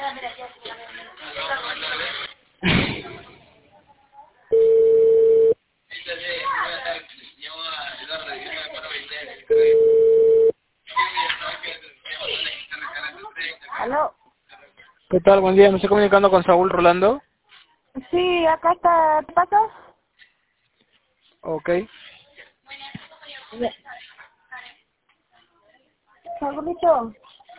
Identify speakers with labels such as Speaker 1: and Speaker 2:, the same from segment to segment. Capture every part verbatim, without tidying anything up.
Speaker 1: ¿Aló?
Speaker 2: ¿Qué tal? Buen día, me estoy comunicando con Saúl Rolando.
Speaker 1: Sí, acá está. ¿Qué pasa?
Speaker 2: Ok.
Speaker 1: Saúlito.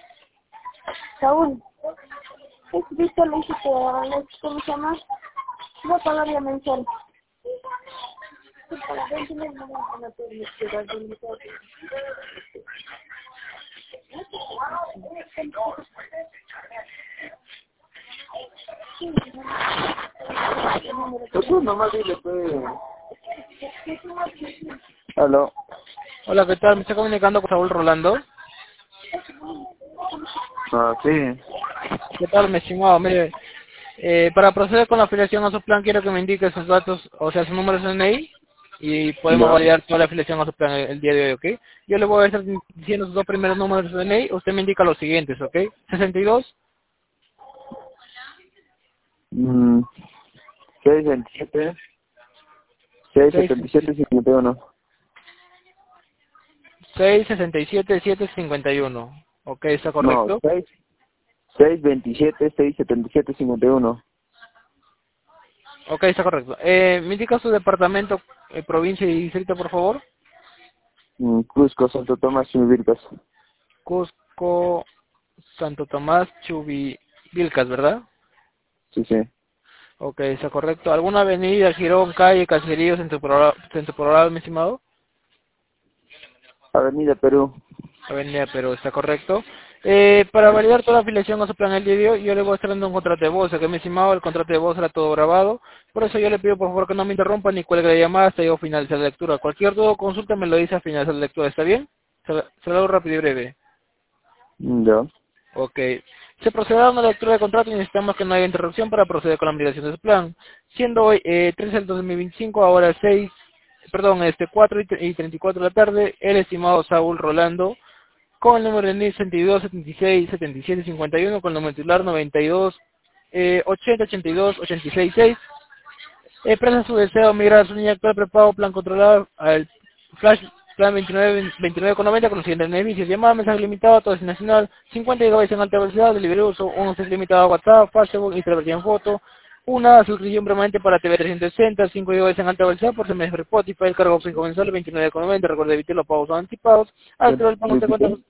Speaker 1: Saúl. ¿Es visto le dije que ¿cómo se llama? Voy a pagar la mensual. Sí, para veinte meses no voy a poner ciudad donde todo.
Speaker 3: Tú nomás dile, pues. Aló.
Speaker 2: Hola, ¿qué tal? Me estoy comunicando con Saúl Rolando.
Speaker 3: Ah, sí.
Speaker 2: ¿Qué tal, mi estimado? Mire, eh, para proceder con la afiliación a su plan, quiero que me indique sus datos, o sea, su número de D N I, y podemos
Speaker 3: Ya.
Speaker 2: validar toda la afiliación a su plan el, el día de hoy, ¿ok? Yo le voy a estar diciendo sus dos primeros números de D N I, usted me indica los siguientes, ¿ok? sesenta y dos,
Speaker 3: Mm, seis veintisiete, seis setenta y siete, cincuenta y uno.
Speaker 2: seis sesenta y siete siete cincuenta y uno, ¿ok? ¿Está
Speaker 3: No,
Speaker 2: correcto?
Speaker 3: seis, seis veintisiete, seis setenta y siete, cincuenta y uno.
Speaker 2: Ok, está correcto. Eh, ¿Me indica su departamento, eh, provincia y distrito, por favor?
Speaker 3: Mm, Cusco, Santo Tomás, Chimivircas.
Speaker 2: Cusco, Santo Tomás, Chubivilcas, ¿verdad?
Speaker 3: Sí, sí.
Speaker 2: Ok, está correcto. ¿Alguna avenida, jirón, calle, caserío, centro poblado, centro poblado, mi estimado?
Speaker 3: Avenida Perú.
Speaker 2: Avenida Perú, está correcto. Eh, para validar toda la afiliación a su plan el día de hoy, yo le voy a estar dando un contrato de voz, que mi estimado, el contrato de voz será todo grabado. Por eso yo le pido por favor que no me interrumpa ni cuelgue la llamada hasta yo finalizar la lectura. Cualquier duda o consulta me lo dice a finalizar la lectura, ¿está bien? Se lo se lo hago rápido y breve.
Speaker 3: Mm, Ya.
Speaker 2: Ok. Se procederá a una lectura de contrato y necesitamos que no haya interrupción para proceder con la migración de su plan. Siendo hoy eh, tres del dos mil veinticinco, ahora seis, perdón, este cuatro y treinta y cuatro de la tarde, el estimado Saúl Rolando, con el número de N I S setenta y dos, setenta y seis, setenta y siete, cincuenta y uno, con el número titular noventa y dos, eh, ochenta, ochenta y dos, ochenta y seis, seis. Expresa su deseo de migrar a su línea actual prepago plan controlado al Flash Plan veintinueve, veintinueve con noventa con los siguientes beneficios: llamada, mensaje limitado, todo es nacional, cincuenta gigabytes en alta velocidad, de libre uso, un acceso limitado a WhatsApp, Facebook, Instagram, foto, una suscripción permanente para T V trescientos sesenta, cinco gigabytes en alta velocidad por semestre Spotify, el cargo fijo mensual veintinueve con noventa, recuerde evitar los pagos o antipagos. Al activar el plan usted cuenta con,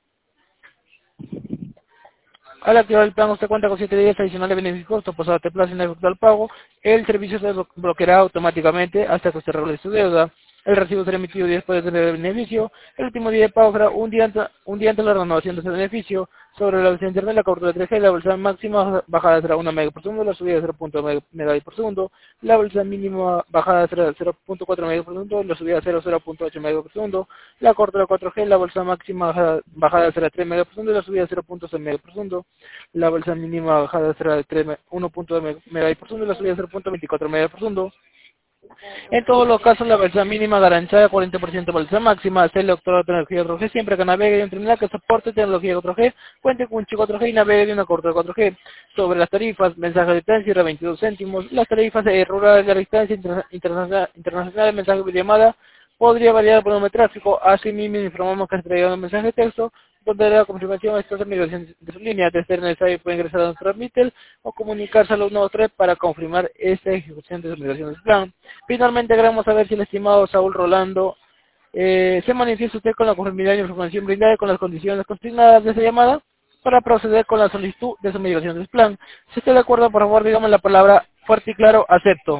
Speaker 2: al activar el plan usted cuenta con siete días adicionales de beneficios costo, pasado este plazo sin efectuar el pago, el servicio se blo- bloqueará automáticamente hasta que usted realice su deuda. El recibo será emitido días después de tener el beneficio. El último día de pago será un día antes, un día antes de la renovación de ese beneficio. Sobre la velocidad de internet, la cobertura de tres G, la velocidad máxima bajada será una megabits por segundo, la subida cero punto uno megabits por segundo, la velocidad mínima bajada será cero punto cuatro megabits por segundo, la subida será cero punto ocho megabits por segundo, la cobertura cuatro G, la velocidad máxima bajada, bajada será tres megabits por segundo, la subida cero punto seis megabits por segundo, la velocidad mínima bajada será de tres, uno punto dos megabits por segundo, la subida cero punto veinticuatro megabits por segundo. En todos los casos, la velocidad mínima garantizada cuarenta por ciento, velocidad máxima, es el doctorado de tecnología cuatro G, siempre que navegue de un terminal que soporte tecnología cuatro G, cuente con un chip cuatro G y navegue de una cobertura cuatro G. Sobre las tarifas, mensaje de distancia era veintidós céntimos, las tarifas eh, rurales de la distancia interna- internacional, internacional, mensaje de llamada, podría variar por volumen de tráfico. Asimismo, informamos que se traía un mensaje de texto donde la confirmación de esta migración de su línea. De ser necesario, puede ingresar a nuestro transmitter o comunicarse al uno dos tres para confirmar esta ejecución de su migración de su plan. Finalmente, queremos saber si el estimado Saúl Rolando eh, se manifiesta usted con la conformidad y información brindada y con las condiciones consignadas de esa llamada para proceder con la solicitud de su migración de su plan. Si está de acuerdo, por favor, dígame la palabra fuerte y claro, acepto.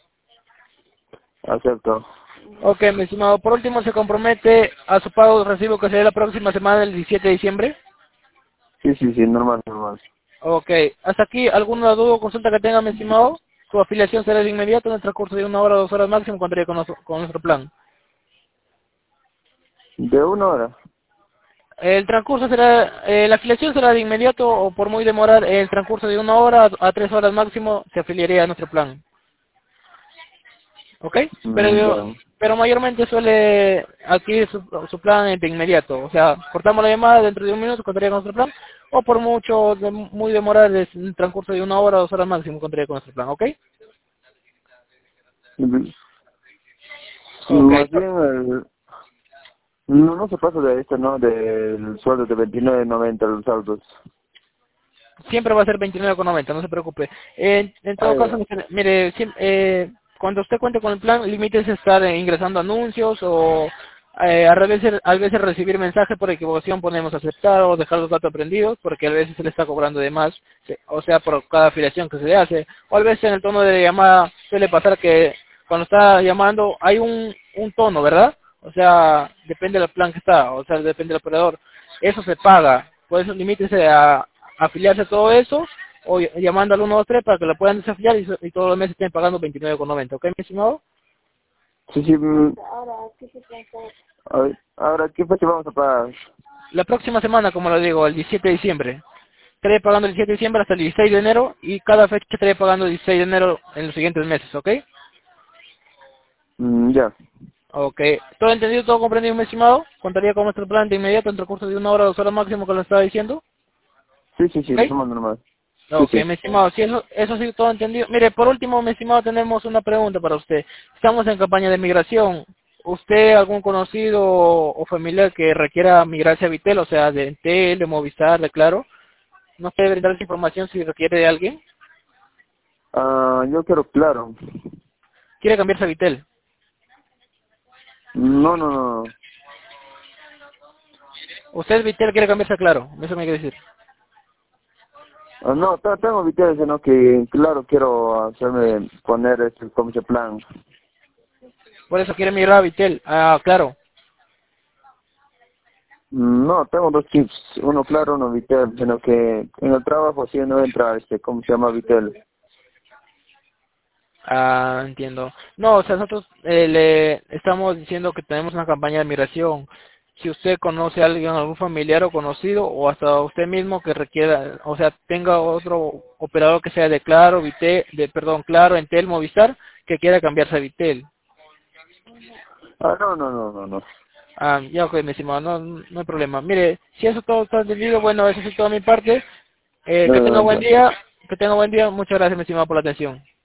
Speaker 3: Acepto.
Speaker 2: Ok, mi estimado. Por último, ¿se compromete a su pago de recibo que será la próxima semana, el diecisiete de diciembre?
Speaker 3: Sí, sí, sí, normal, normal.
Speaker 2: Ok. ¿Hasta aquí alguna duda o consulta que tenga, mi estimado? Su afiliación será de inmediato en el transcurso de una hora o dos horas máximo, contaría con, nuestro- con nuestro plan.
Speaker 3: De una hora.
Speaker 2: El transcurso será, eh, la afiliación será de inmediato o por muy demorar, el transcurso de una hora a, a tres horas máximo se afiliaría a nuestro plan. ¿Ok? Pero
Speaker 3: Mm,
Speaker 2: yo,
Speaker 3: ya.
Speaker 2: pero mayormente suele adquirir su, su plan de inmediato. O sea, cortamos la llamada, dentro de un minuto contaría con nuestro plan, o por mucho, de, muy demorar, en un transcurso de una hora o dos horas máximo contaría con nuestro plan, ¿ok?
Speaker 3: Ujú.
Speaker 2: Ok.
Speaker 3: Más bien, el, no, no se pasa de esto, ¿no? Del sueldo de veintinueve noventa los saldos.
Speaker 2: Siempre va a ser veintinueve con noventa, no se preocupe. En, en
Speaker 3: Ah,
Speaker 2: todo caso,
Speaker 3: ya.
Speaker 2: mire, siem- eh, cuando usted cuente con el plan, limítese a estar eh, ingresando anuncios o eh, a veces, a veces recibir mensajes por equivocación ponemos aceptar o dejar los datos prendidos porque a veces se le está cobrando de más, se- o sea, por cada afiliación que se le hace. O a veces en el tono de llamada suele pasar que cuando está llamando hay un, un tono, ¿verdad? O sea, depende del plan que está, o sea, depende del operador. Eso se paga, por eso limítese a afiliarse a todo eso o ll- llamando al uno dos tres para que lo puedan desafiliar y, so- y todos los meses estén pagando veintinueve con noventa, ¿ok, mi estimado?
Speaker 3: Sí, sí. mm,
Speaker 1: Ahora, ¿qué se trata?
Speaker 3: a ver, ahora, ¿qué fecha vamos a pagar?
Speaker 2: La próxima semana, como lo digo, el diecisiete de diciembre. Estaré pagando el diecisiete de diciembre hasta el dieciséis de enero y cada fecha estaré pagando el dieciséis de enero en los siguientes meses, ¿ok?
Speaker 3: Mm, ya.
Speaker 2: Ok. ¿Todo entendido, todo comprendido, mi estimado? Contaría con nuestro plan de inmediato en el curso de una hora o dos horas máximo que lo estaba diciendo,
Speaker 3: Sí, sí, sí,
Speaker 2: ¿ok?
Speaker 3: lo somos normal. Sí,
Speaker 2: Ok,
Speaker 3: sí.
Speaker 2: mi estimado, si eso, eso ha sido todo entendido. Mire, por último, mi estimado, tenemos una pregunta para usted. Estamos en campaña de migración. ¿Usted, algún conocido o familiar que requiera migrarse a Vitel, o sea, de Entel, de Movistar, de Claro? ¿No puede brindar esa información si requiere de alguien?
Speaker 3: Ah, yo quiero claro.
Speaker 2: ¿Quiere cambiarse a Vitel?
Speaker 3: No, no, no.
Speaker 2: ¿Usted, Vitel, quiere cambiarse a Claro? Eso me quiere decir.
Speaker 3: Ah, no, te- tengo vitales, sino que, claro, quiero hacerme poner este, como ese plan.
Speaker 2: Por eso quiere migrar a Vitel. Ah, claro.
Speaker 3: Mm, No, tengo dos chips, uno claro, uno Vitel, sino que en el trabajo sí no entra, este, ¿cómo se llama? Vitel.
Speaker 2: Ah, entiendo. No, o sea, nosotros eh, le estamos diciendo que tenemos una campaña de migración. Si usted conoce a alguien, algún familiar o conocido, o hasta usted mismo que requiera, o sea, tenga otro operador que sea de Claro, Vitel, de, perdón, Claro, Entel, Movistar, que quiera cambiarse a Vitel.
Speaker 3: Ah, no, no, no, no, no.
Speaker 2: Ah, ya, ok, mi estimado, no, no hay problema. Mire, si eso todo está entendido, bueno, eso es toda mi parte. Eh,
Speaker 3: No,
Speaker 2: que
Speaker 3: no,
Speaker 2: tenga
Speaker 3: no,
Speaker 2: buen
Speaker 3: no.
Speaker 2: día, que tenga buen día. Muchas gracias, mi estimado, por la atención.